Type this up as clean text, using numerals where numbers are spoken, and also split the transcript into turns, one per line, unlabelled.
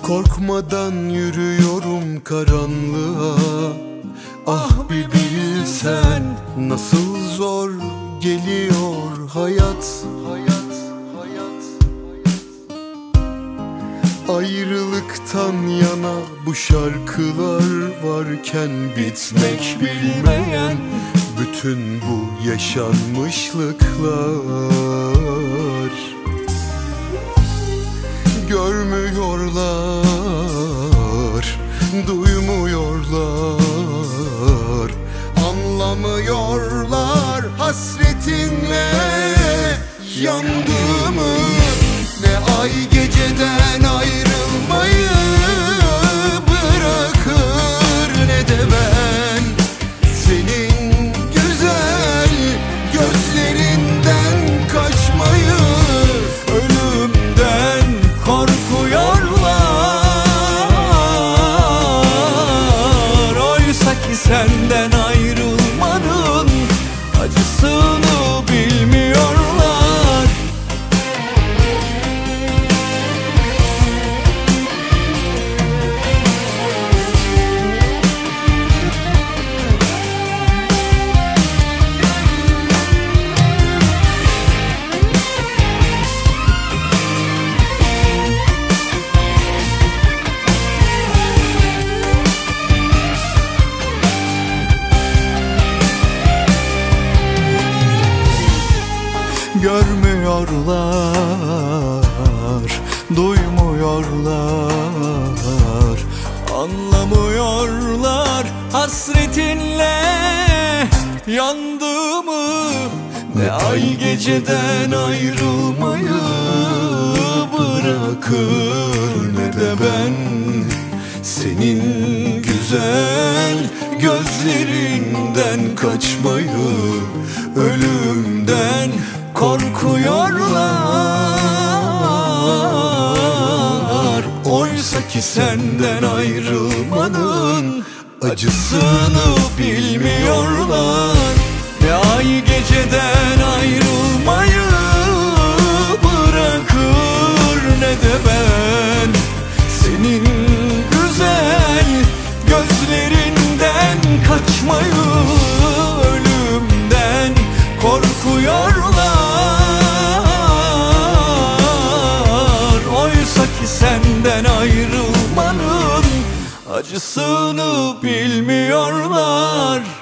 Korkmadan yürüyorum karanlığa. Ah bir bilsen nasıl zor geliyor hayat. Ayrılıktan yana bu şarkılar varken bitmek bilmeyen bütün bu yaşanmışlıklar. Görmüyorlar, duymuyorlar, anlamıyorlar hasretinle yandığımı. Ne ay geceden ayrılmayı bırakır, ne de ben senin güzel gözlerinden kaçmayı. Ölümden korkuyorlar, oysa ki senden ayrılmanın acısını bilmiyorlar. Görmüyorlar, duymuyorlar, anlamıyorlar hasretinle yandığımı. Ne ay geceden ayrılmayı bırakır, ne de ben senin güzel gözlerinden kaçmayı. Ölümden korkuyorlar, oysa ki senden ayrılmanın acısını bilmiyorlar. Ne ay geceden ayrılmayı bırakır, ne de ben senin güzel gözlerinden kaçmayı. Ölümden korkuyorlar, oysa ki senden ayrılmanın acısını bilmiyorlar.